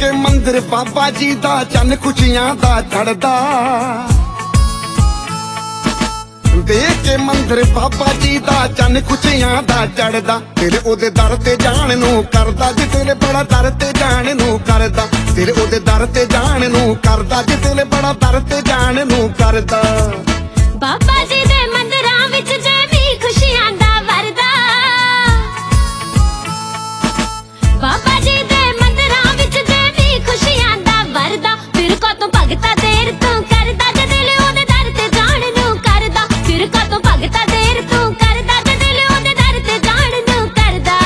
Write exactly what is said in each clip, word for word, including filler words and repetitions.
के मंदिर बाबा जी दा चन खुशियां दा चढ़दा। देख के मंदिर बाबा जी दा चन खुशियां दा चढ़दा। दिल ओदे दर ते जाण नू करदा जे दिल बड़ा दर ते जाण नू करदा। दिल ओदे दर ते जाण नू करदा जे दिल बड़ा दर ते जाण नू करदा। बाबा जी दे मंदिरां विच जे भी खुशियां दा वरदा। बाबा जी दे मंदिरां विच जे भी खुशियां दा वरदा। फिर को तू भगता देर तू करदा जे दिल ओदे दर ते जाण नू करदा। फिर को तू भगता देर तू करदा जे दिल ओदे दर ते जाण नू करदा।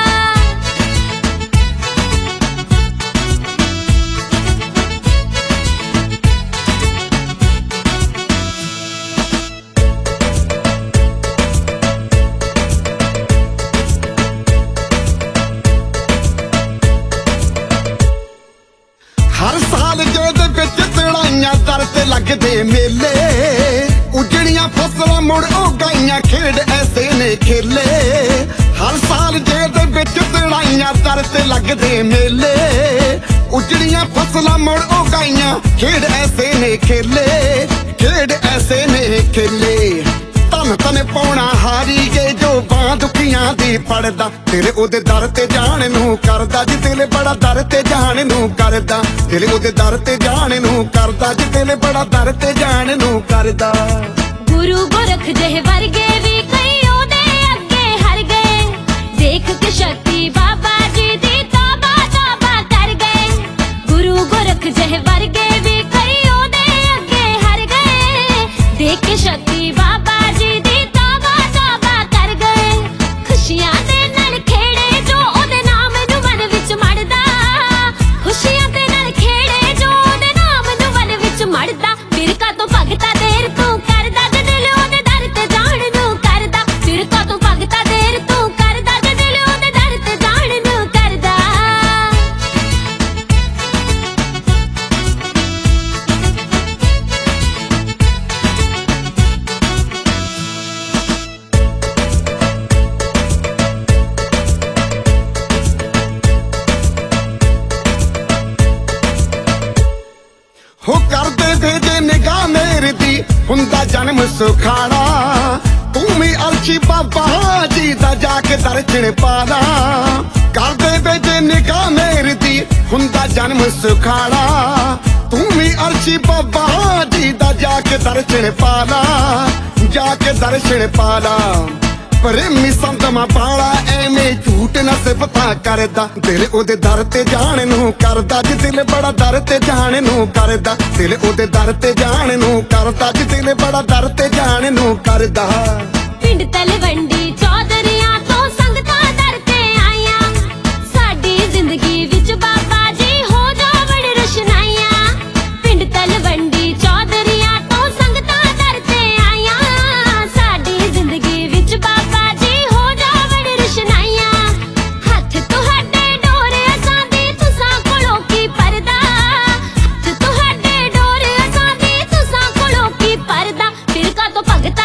हर साल जेदे विच तड़ाइयां दर ते लगदे मेले। उजड़ियां फसलां मुड़ उगाइयां खेड ऐसे ने खेले। हर साल जेदे विच तड़ाइयां दर ते लगदे मेले। उजड़ियां फसलां मुड़ उगाइयां खेड ऐसे ने खेले। खेड ऐसे ने खेले। तन तन पौना हारी गए जो बां दुखियां दी पड़दा। दिल ओदे दर ते जाण नू करदा जे दिल बड़ा दर ते जाण नू करदा। दिल ओदे दर ते जाण नू करदा जे दिल बड़ा दर ते जाण नू करदा। गुरु गोरख जह वर्गे भी कई ओदे अगे हर गए। देख के शक्ति बाबा जी दी तौबा तौबा कर गए। गुरु गोरख जह वर्गे भी कई ओदे अगे हर गए। देख के शक्ति बाबा जी दी तौबा तौबा कर गए। खुशियां दे नाल खेड़े जो ओदे नाम नू मन विच मड़दा। खुशियां दे नाल खेड़े जो ओदे नाम नू मन विच मड़दा। फिर का तू भगता देर तू करदा जे दिल ओदे दर ते जाण नू करदा। फिर का तू भगता देर तू करदा जे दिल ओदे दर ते जाण नू करदा। हो करदे भेजे निगाह मेरे दी हुंदा जन्म सुखाड़ा। तू भी अर्शी बाबा जी दा जाके दर्शन पाला। करदे भेजे निगाह मेरे दी हुंदा जन्म सुखाड़ा। तू भी अर्शी बाबा जी दा जाके दर्शन पाला। जाके दर्शन पाला। प्रेमी संतमा पाला एवें झूठ न सिफता करदा। दिल ओदे दर ते जाण नू करदा जे दिल बड़ा दर ते जाण नू करदा। दिल ओदे दर ते जाण नू करदा जे दिल बड़ा दर ते जाण नू करदा। पिंड तलवंडी चौधरियां तो संगतां दर ते आईयां। साडी जिंदगी विच बाबा जी हो जावण रोशनाइयां। पिंड तलवंडी चौधरियां तो संगतां दर ते आईयां। साडी जिंदगी विच बाबा जी हो जावण रोशनाइयां। हत्थ तुहाडे डोर असां दी तुसां कोलों की परदा। हत्थ तुहाडे डोर असां दी तुसां कोलों की परदा। फिर का तो भगता